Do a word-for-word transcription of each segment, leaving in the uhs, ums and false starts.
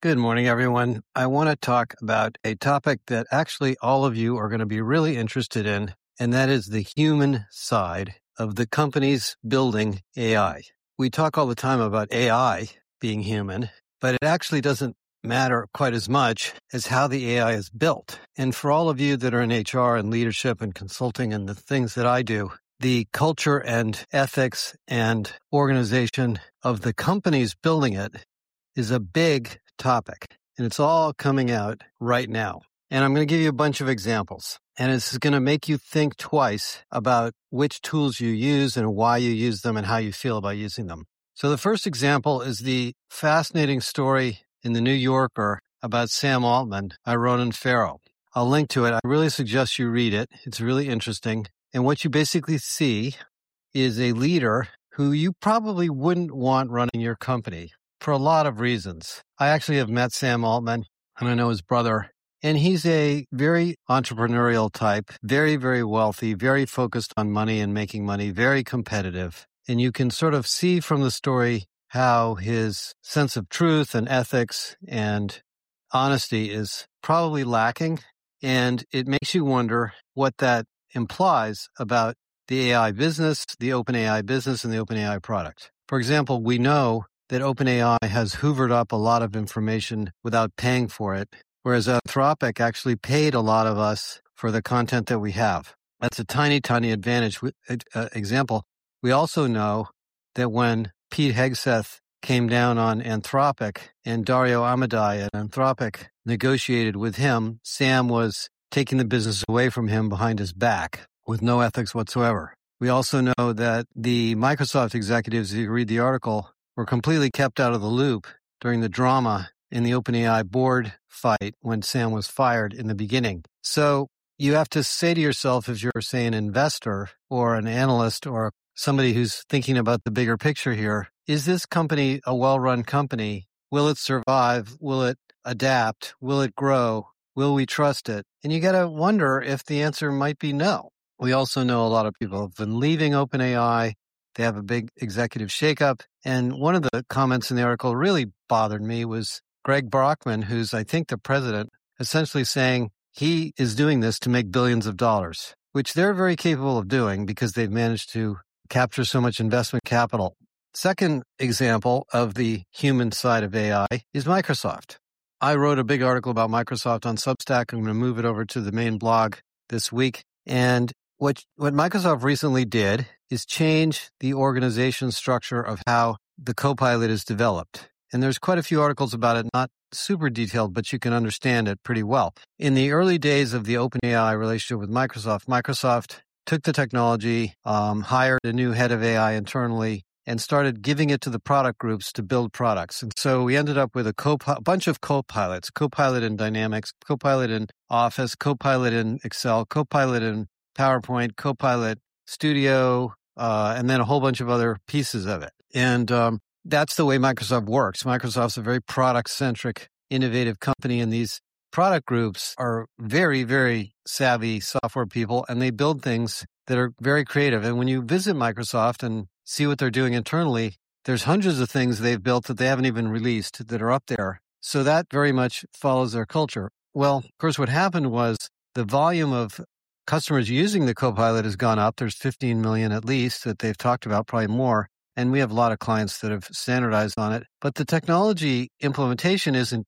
Good morning, everyone. I want to talk about a topic that actually all of you are going to be really interested in, and that is the human side of the companies building A I. We talk all the time about A I being human, but it actually doesn't matter quite as much as how the A I is built. And for all of you that are in H R and leadership and consulting and the things that I do, the culture and ethics and organization of the companies building it is a big topic, and it's all coming out right now. And I'm going to give you a bunch of examples, and it's going to make you think twice about which tools you use and why you use them and how you feel about using them. So the first example is the fascinating story in the New Yorker about Sam Altman by Ronan Farrow. I'll link to it. I really suggest you read it. It's really interesting. And what you basically see is a leader who you probably wouldn't want running your company for a lot of reasons. I actually have met Sam Altman, and I know his brother, and he's a very entrepreneurial type, very, very wealthy, very focused on money and making money, very competitive. And you can sort of see from the story how his sense of truth and ethics and honesty is probably lacking, and it makes you wonder what that implies about the A I business, the OpenAI business, and the OpenAI product. For example, we know that OpenAI has hoovered up a lot of information without paying for it, whereas Anthropic actually paid a lot of us for the content that we have. That's a tiny, tiny advantage. Uh, example, we also know that when Pete Hegseth came down on Anthropic and Dario Amodei at Anthropic negotiated with him, Sam was taking the business away from him behind his back with no ethics whatsoever. We also know that the Microsoft executives, if you read the article, were completely kept out of the loop during the drama in the OpenAI board fight when Sam was fired in the beginning. So you have to say to yourself, if you're, say, an investor or an analyst or somebody who's thinking about the bigger picture here, is this company a well-run company? Will it survive? Will it adapt? Will it grow? Will we trust it? And you got to wonder if the answer might be no. We also know a lot of people have been leaving OpenAI. They have a big executive shakeup. And one of the comments in the article really bothered me was Greg Brockman, who's, I think, the president, essentially saying he is doing this to make billions of dollars, which they're very capable of doing because they've managed to capture so much investment capital. Second example of the human side of A I is Microsoft. I wrote a big article about Microsoft on Substack. I'm going to move it over to the main blog this week. And what what Microsoft recently did is change the organization structure of how the Copilot is developed. And there's quite a few articles about it, not super detailed, but you can understand it pretty well. In the early days of the OpenAI relationship with Microsoft, Microsoft took the technology, um, hired a new head of A I internally, and started giving it to the product groups to build products. And so we ended up with a co- bunch of Copilots, Copilot in Dynamics, Copilot in Office, Copilot in Excel, Copilot in PowerPoint, Copilot Studio, uh, and then a whole bunch of other pieces of it. And um, that's the way Microsoft works. Microsoft's a very product-centric, innovative company, and these product groups are very, very savvy software people, and they build things that are very creative. And when you visit Microsoft and see what they're doing internally, there's hundreds of things they've built that they haven't even released that are up there. So that very much follows their culture. Well, of course, what happened was the volume of customers using the Copilot has gone up. There's fifteen million at least that they've talked about, probably more. And we have a lot of clients that have standardized on it. But the technology implementation isn't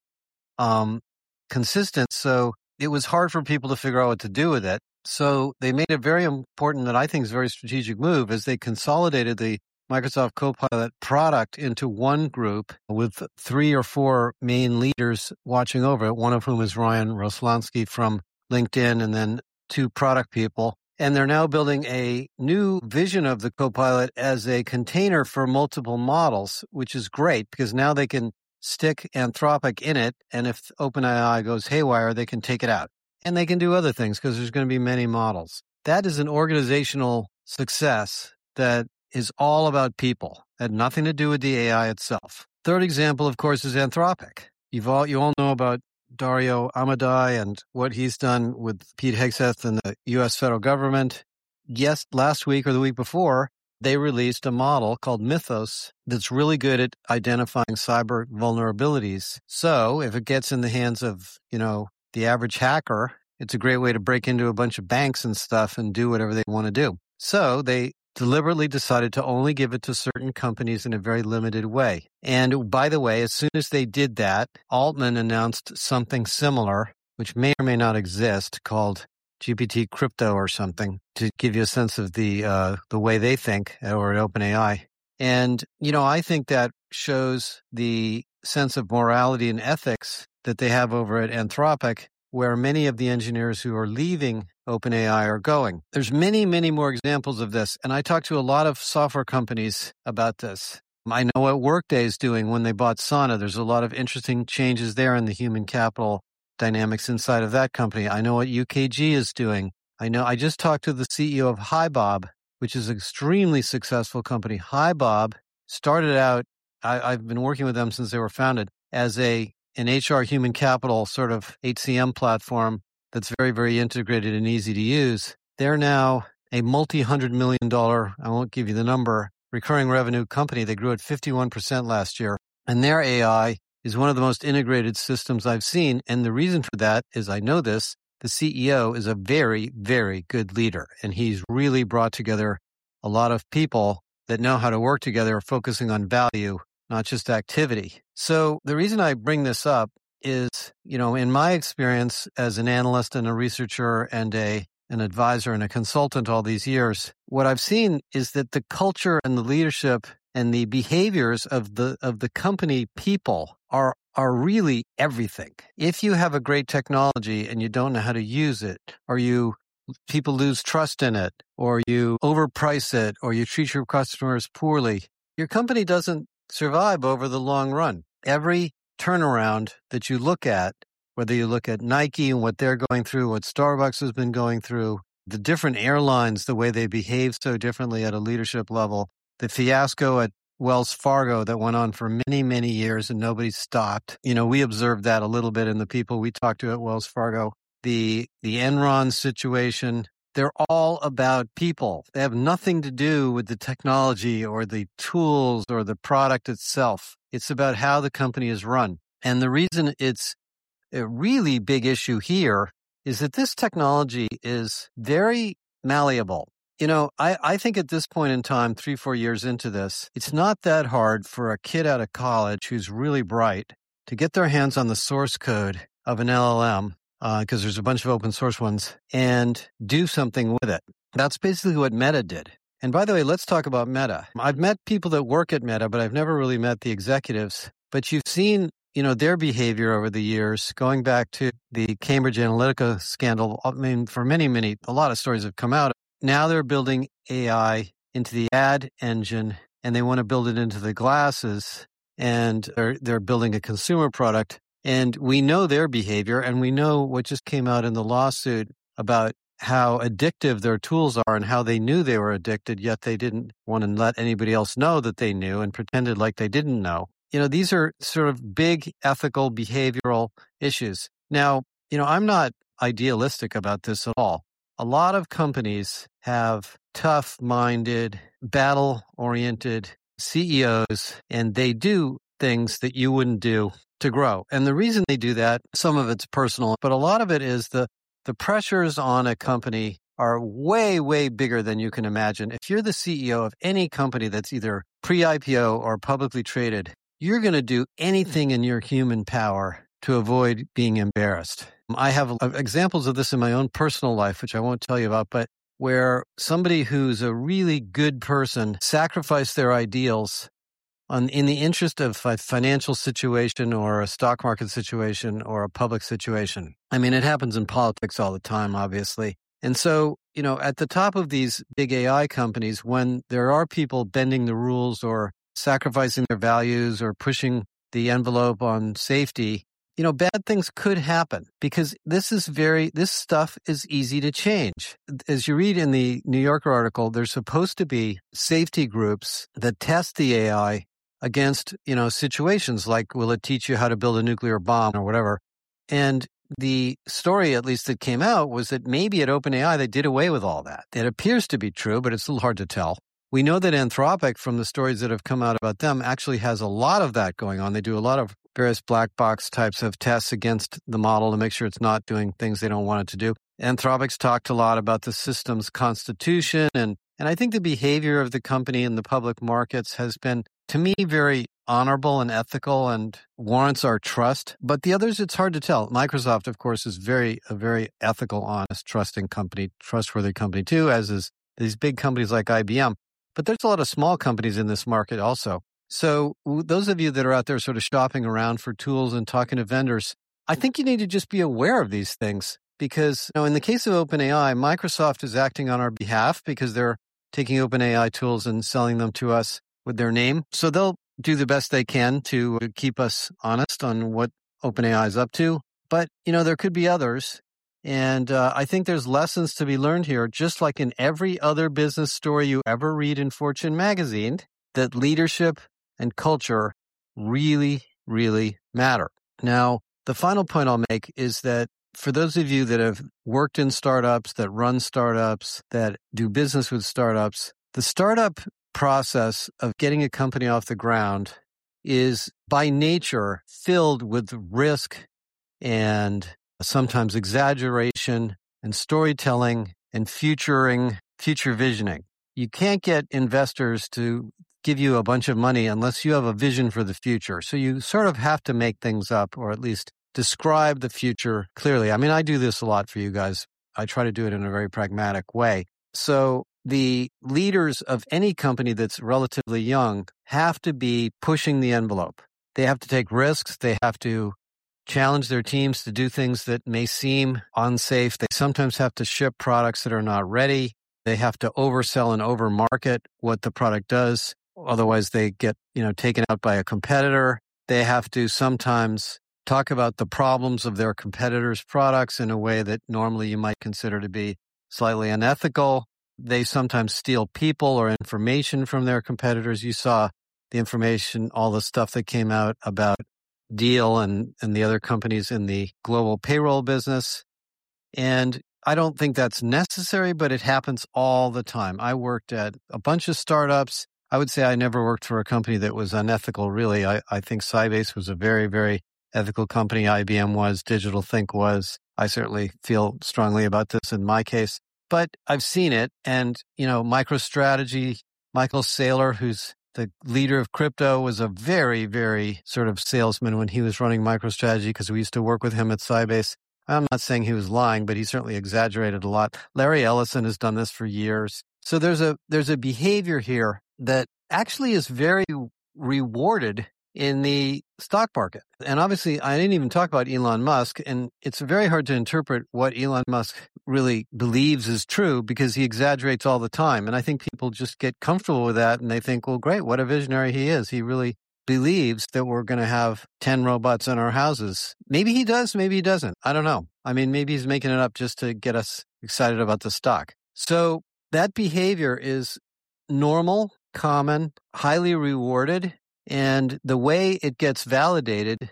um, consistent. So it was hard for people to figure out what to do with it. So they made a very important, and I think is a very strategic move, as they consolidated the Microsoft Copilot product into one group with three or four main leaders watching over it, one of whom is Ryan Roslansky from LinkedIn, and then two product people. And they're now building a new vision of the Copilot as a container for multiple models, which is great because now they can stick Anthropic in it. And if OpenAI goes haywire, they can take it out. And they can do other things because there's going to be many models. That is an organizational success that is all about people. It had nothing to do with the A I itself. Third example, of course, is Anthropic. You've all, you all know about Dario Amodei and what he's done with Pete Hegseth and the U S federal government. Yes, last week or the week before, they released a model called Mythos that's really good at identifying cyber vulnerabilities. So if it gets in the hands of, you know, the average hacker, it's a great way to break into a bunch of banks and stuff and do whatever they want to do. So they deliberately decided to only give it to certain companies in a very limited way. And by the way, as soon as they did that, Altman announced something similar, which may or may not exist, called G P T Crypto or something, to give you a sense of the uh, the way they think, or at OpenAI. And, you know, I think that shows the sense of morality and ethics that they have over at Anthropic, where many of the engineers who are leaving OpenAI are going. There's many, many more examples of this. And I talked to a lot of software companies about this. I know what Workday is doing when they bought Sana. There's a lot of interesting changes there in the human capital dynamics inside of that company. I know what U K G is doing. I know I just talked to the C E O of HiBob, which is an extremely successful company. HiBob started out, I, I've been working with them since they were founded, as a an H R human capital sort of H C M platform that's very, very integrated and easy to use. They're now a multi-hundred million dollar, I won't give you the number, recurring revenue company. They grew at fifty-one percent last year. And their A I is one of the most integrated systems I've seen. And the reason for that is I know this. The C E O is a very, very good leader. And he's really brought together a lot of people that know how to work together, focusing on value, not just activity. So the reason I bring this up is, you know, in my experience as an analyst and a researcher and a an advisor and a consultant all these years, what I've seen is that the culture and the leadership and the behaviors of the of the company people are are really everything. If you have a great technology and you don't know how to use it, or you people lose trust in it, or you overprice it, or you treat your customers poorly, your company doesn't survive over the long run. Every turnaround that you look at, whether you look at Nike and what they're going through, what Starbucks has been going through, the different airlines, the way they behave so differently at a leadership level, the fiasco at Wells Fargo that went on for many, many years and nobody stopped. You know, we observed that a little bit in the people we talked to at Wells Fargo. The the Enron situation, they're all about people. They have nothing to do with the technology or the tools or the product itself. It's about how the company is run. And the reason it's a really big issue here is that this technology is very malleable. You know, I, I think at this point in time, three, four years into this, it's not that hard for a kid out of college who's really bright to get their hands on the source code of an L L M, because uh, there's a bunch of open source ones, and do something with it. That's basically what Meta did. And by the way, let's talk about Meta. I've met people that work at Meta, but I've never really met the executives. But you've seen, you know, their behavior over the years, going back to the Cambridge Analytica scandal. I mean, for many, many, a lot of stories have come out. Now they're building A I into the ad engine, and they want to build it into the glasses, and they're, they're building a consumer product. And we know their behavior, and we know what just came out in the lawsuit about how addictive their tools are and how they knew they were addicted, yet they didn't want to let anybody else know that they knew and pretended like they didn't know. You know, these are sort of big ethical, behavioral issues. Now, you know, I'm not idealistic about this at all. A lot of companies have tough-minded, battle-oriented C E Os, and they do things that you wouldn't do to grow. And the reason they do that, some of it's personal, but a lot of it is the the pressures on a company are way, way bigger than you can imagine. If you're the C E O of any company that's either pre-I P O or publicly traded, you're going to do anything in your human power to avoid being embarrassed. I have examples of this in my own personal life, which I won't tell you about, but where somebody who's a really good person sacrificed their ideals on, in the interest of a financial situation or a stock market situation or a public situation. I mean, it happens in politics all the time, obviously. And so, you know, at the top of these big A I companies, when there are people bending the rules or sacrificing their values or pushing the envelope on safety, you know, bad things could happen because this is very, this stuff is easy to change. As you read in the New Yorker article, there's supposed to be safety groups that test the A I against, you know, situations like, will it teach you how to build a nuclear bomb or whatever? And the story, at least that came out, was that maybe at OpenAI, they did away with all that. It appears to be true, but it's a little hard to tell. We know that Anthropic, from the stories that have come out about them, actually has a lot of that going on. They do a lot of various black box types of tests against the model to make sure it's not doing things they don't want it to do. Anthropic's talked a lot about the system's constitution, and, and I think the behavior of the company in the public markets has been, to me, very honorable and ethical and warrants our trust. But the others, it's hard to tell. Microsoft, of course, is very a very ethical, honest, trusting company, trustworthy company too, as is these big companies like I B M. But there's a lot of small companies in this market also. So those of you that are out there sort of shopping around for tools and talking to vendors, I think you need to just be aware of these things because, you know, in the case of OpenAI, Microsoft is acting on our behalf because they're taking OpenAI tools and selling them to us with their name. So they'll do the best they can to keep us honest on what OpenAI is up to. But, you know, there could be others. And uh, I think there's lessons to be learned here, just like in every other business story you ever read in Fortune magazine, that leadership and culture really, really matter. Now, the final point I'll make is that for those of you that have worked in startups, that run startups, that do business with startups, the startup process of getting a company off the ground is by nature filled with risk and sometimes exaggeration and storytelling and futuring, future visioning. You can't get investors to give you a bunch of money unless you have a vision for the future. So you sort of have to make things up or at least describe the future clearly. I mean, I do this a lot for you guys. I try to do it in a very pragmatic way. So the leaders of any company that's relatively young have to be pushing the envelope. They have to take risks. They have to challenge their teams to do things that may seem unsafe. They sometimes have to ship products that are not ready. They have to oversell and overmarket what the product does. Otherwise, they get, you know, taken out by a competitor. They have to sometimes talk about the problems of their competitors' products in a way that normally you might consider to be slightly unethical. They sometimes steal people or information from their competitors. You saw the information, all the stuff that came out about Deal and, and the other companies in the global payroll business. And I don't think that's necessary, but it happens all the time. I worked at a bunch of startups. I would say I never worked for a company that was unethical, really. I, I think Sybase was a very, very ethical company. I B M was, Digital Think was. I certainly feel strongly about this in my case. But I've seen it. And, you know, MicroStrategy, Michael Saylor, who's the leader of crypto, was a very, very sort of salesman when he was running MicroStrategy because we used to work with him at Sybase. I'm not saying he was lying, but he certainly exaggerated a lot. Larry Ellison has done this for years. So there's a there's a behavior here that actually is very rewarded in the stock market. And obviously, I didn't even talk about Elon Musk, and it's very hard to interpret what Elon Musk really believes is true because he exaggerates all the time. And I think people just get comfortable with that and they think, well, great, what a visionary he is. He really believes that we're going to have ten robots in our houses. Maybe he does, maybe he doesn't. I don't know. I mean, maybe he's making it up just to get us excited about the stock. So that behavior is normal, common, highly rewarded. And the way it gets validated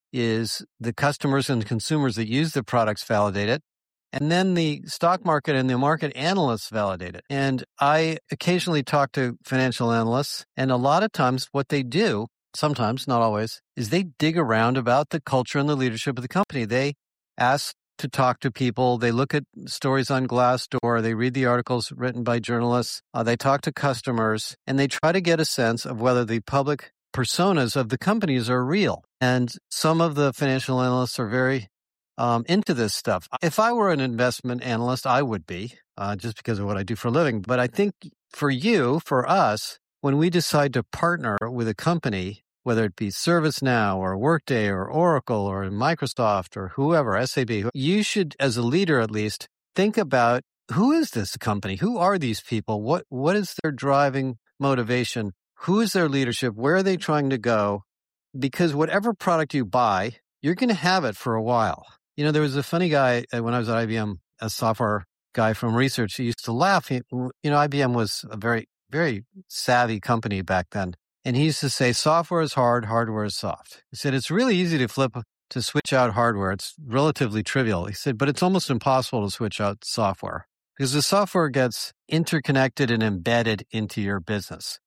is the customers and consumers that use the products validate it. And then the stock market and the market analysts validate it. And I occasionally talk to financial analysts, and a lot of times what they do, sometimes, not always, is they dig around about the culture and the leadership of the company. They ask to talk to people. They look at stories on Glassdoor. They read the articles written by journalists. Uh, they talk to customers, and they try to get a sense of whether the public personas of the companies are real. And some of the financial analysts are very um, into this stuff. If I were an investment analyst, I would be, uh, just because of what I do for a living. But I think for you, for us, when we decide to partner with a company, whether it be ServiceNow or Workday or Oracle or Microsoft or whoever, S A B, you should, as a leader at least, think about who is this company? Who are these people? What What is their driving motivation? Who is their leadership? Where are they trying to go? Because whatever product you buy, you're going to have it for a while. You know, there was a funny guy uh, when I was at I B M, a software guy from research. He used to laugh. He, you know, I B M was a very, very savvy company back then. And he used to say, software is hard, hardware is soft. He said, it's really easy to flip, to switch out hardware. It's relatively trivial. He said, but it's almost impossible to switch out software. because the software gets interconnected and embedded into your business.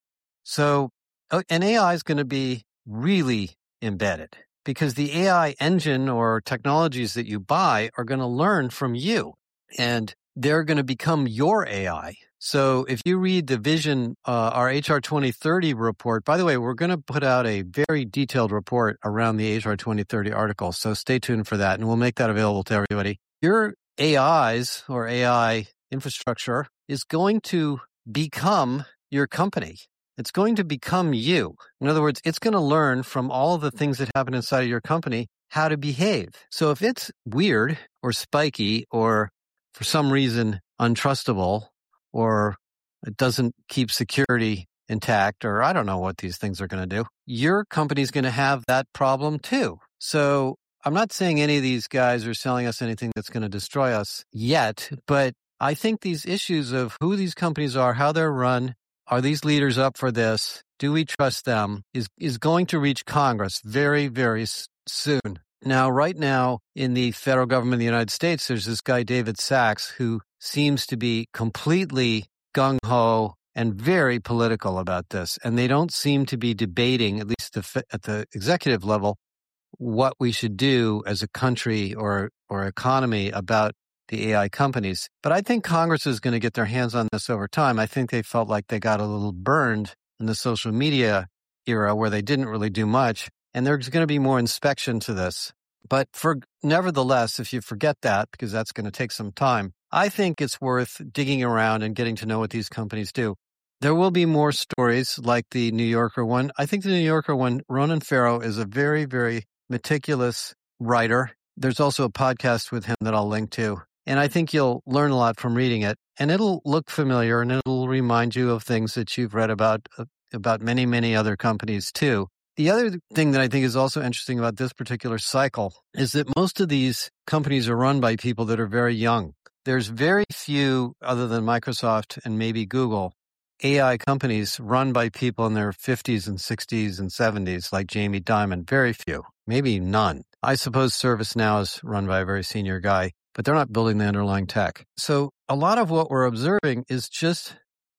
So uh, an A I is going to be really embedded because the A I engine or technologies that you buy are going to learn from you, and they're going to become your A I. So if you read the vision, uh, our H R twenty thirty report, by the way, we're going to put out a very detailed report around the H R twenty thirty article. So stay tuned for that, and we'll make that available to everybody. Your A Is or A I infrastructure is going to become your company. It's going to become you. In other words, it's going to learn from all of the things that happen inside of your company how to behave. So if it's weird or spiky or for some reason untrustable, or it doesn't keep security intact, or I don't know what these things are going to do, your company's going to have that problem too. So I'm not saying any of these guys are selling us anything that's going to destroy us yet, but I think these issues of who these companies are, how they're run, are these leaders up for this, do we trust them, is, is going to reach Congress very, very soon. Now, right now in the federal government of the United States, there's this guy, David Sachs, who seems to be completely gung-ho and very political about this. And they don't seem to be debating, at least at the executive level, what we should do as a country or, or economy about the A I companies. But I think Congress is going to get their hands on this over time. I think they felt like they got a little burned in the social media era where they didn't really do much. And there's going to be more inspection to this. But for nevertheless, if you forget that, because that's going to take some time, I think it's worth digging around and getting to know what these companies do. There will be more stories like the New Yorker one. I think the New Yorker one, Ronan Farrow is a very, very meticulous writer. There's also a podcast with him that I'll link to. And I think you'll learn a lot from reading it. And it'll look familiar and it'll remind you of things that you've read about, uh, about many, many other companies too. The other thing that I think is also interesting about this particular cycle is that most of these companies are run by people that are very young. There's very few, other than Microsoft and maybe Google, A I companies run by people in their fifties and sixties and seventies, like Jamie Dimon. Very few, maybe none. I suppose ServiceNow is run by a very senior guy, but they're not building the underlying tech. So a lot of what we're observing is just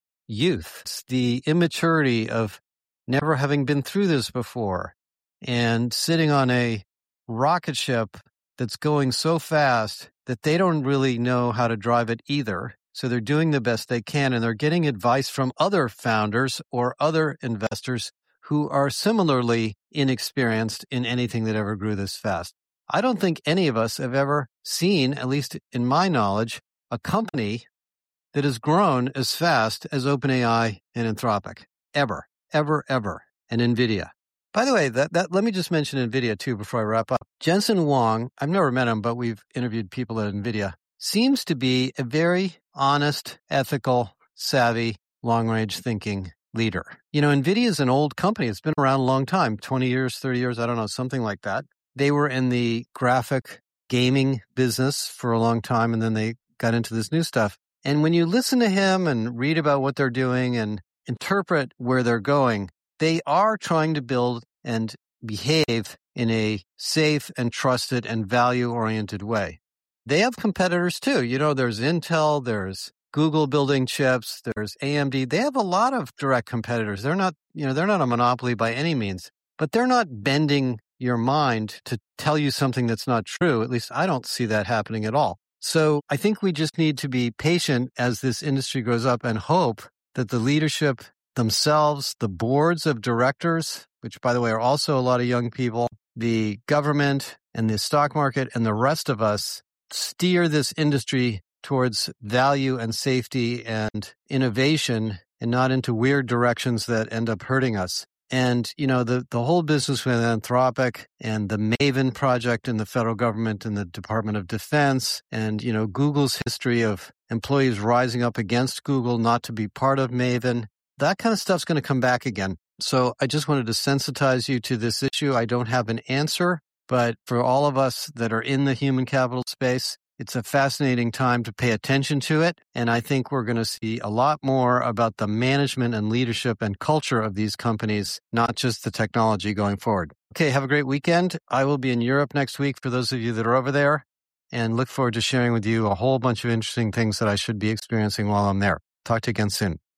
youth. It's the immaturity of never having been through this before and sitting on a rocket ship that's going so fast that they don't really know how to drive it either. So they're doing the best they can, and they're getting advice from other founders or other investors who are similarly inexperienced in anything that ever grew this fast. I don't think any of us have ever seen, at least in my knowledge, a company that has grown as fast as OpenAI and Anthropic. Ever, ever, ever. And NVIDIA. By the way, that, that let me just mention NVIDIA too before I wrap up. Jensen Huang, I've never met him, but we've interviewed people at NVIDIA, seems to be a very honest, ethical, savvy, long-range thinking leader. You know, NVIDIA is an old company. It's been around a long time, twenty years, thirty years, I don't know, something like that. They were in the graphic gaming business for a long time, and then they got into this new stuff. And when you listen to him and read about what they're doing and interpret where they're going, they are trying to build and behave in a safe and trusted and value-oriented way. They have competitors too. You know, there's Intel, there's Google building chips, there's A M D. They have a lot of direct competitors. They're not, you know, they're not a monopoly by any means, but they're not bending your mind to tell you something that's not true. At least I don't see that happening at all. So I think we just need to be patient as this industry grows up and hope that the leadership themselves, the boards of directors, which by the way are also a lot of young people, the government and the stock market and the rest of us steer this industry towards value and safety and innovation and not into weird directions that end up hurting us. And, you know, the, the whole business with Anthropic and the Maven project in the federal government and the Department of Defense and, you know, Google's history of employees rising up against Google not to be part of Maven, that kind of stuff's going to come back again. So I just wanted to sensitize you to this issue. I don't have an answer, but for all of us that are in the human capital space, it's a fascinating time to pay attention to it. And I think we're going to see a lot more about the management and leadership and culture of these companies, not just the technology going forward. Okay, have a great weekend. I will be in Europe next week for those of you that are over there. and look forward to sharing with you a whole bunch of interesting things that I should be experiencing while I'm there. Talk to you again soon.